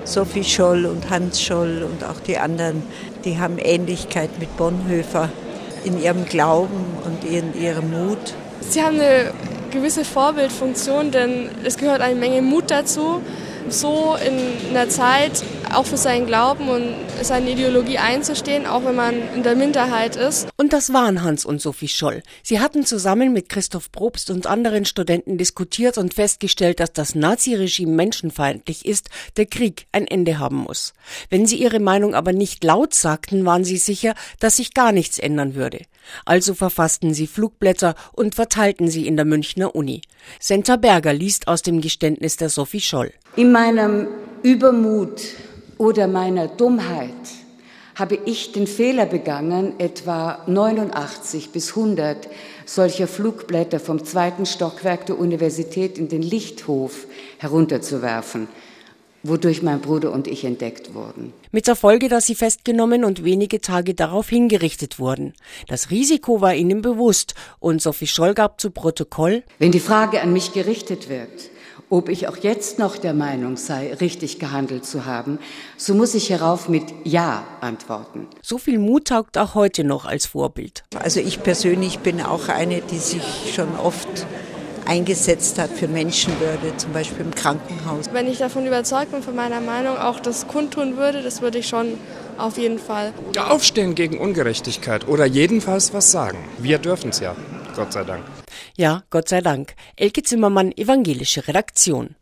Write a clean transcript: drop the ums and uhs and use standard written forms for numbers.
Sophie Scholl und Hans Scholl und auch die anderen, die haben Ähnlichkeit mit Bonhoeffer in ihrem Glauben und in ihrem Mut. Sie haben eine gewisse Vorbildfunktion, denn es gehört eine Menge Mut dazu, so in einer Zeit auch für seinen Glauben und seine Ideologie einzustehen, auch wenn man in der Minderheit ist. Und das waren Hans und Sophie Scholl. Sie hatten zusammen mit Christoph Probst und anderen Studenten diskutiert und festgestellt, dass das Naziregime menschenfeindlich ist, der Krieg ein Ende haben muss. Wenn sie ihre Meinung aber nicht laut sagten, waren sie sicher, dass sich gar nichts ändern würde. Also verfassten sie Flugblätter und verteilten sie in der Münchner Uni. Senta Berger liest aus dem Geständnis der Sophie Scholl. In meinem Übermut oder meiner Dummheit habe ich den Fehler begangen, etwa 89 bis 100 solcher Flugblätter vom 2. Stockwerk der Universität in den Lichthof herunterzuwerfen, wodurch mein Bruder und ich entdeckt wurden. Mit der Folge, dass sie festgenommen und wenige Tage darauf hingerichtet wurden. Das Risiko war ihnen bewusst und Sophie Scholl gab zu Protokoll: Wenn die Frage an mich gerichtet wird, ob ich auch jetzt noch der Meinung sei, richtig gehandelt zu haben, so muss ich hierauf mit Ja antworten. So viel Mut taugt auch heute noch als Vorbild. Also ich persönlich bin auch eine, die sich schon oft eingesetzt hat für Menschenwürde, zum Beispiel im Krankenhaus. Wenn ich davon überzeugt bin, von meiner Meinung, auch das kundtun würde, das würde ich schon auf jeden Fall. Ja, aufstehen gegen Ungerechtigkeit oder jedenfalls was sagen. Wir dürfen es ja, Gott sei Dank. Ja, Gott sei Dank. Elke Zimmermann, evangelische Redaktion.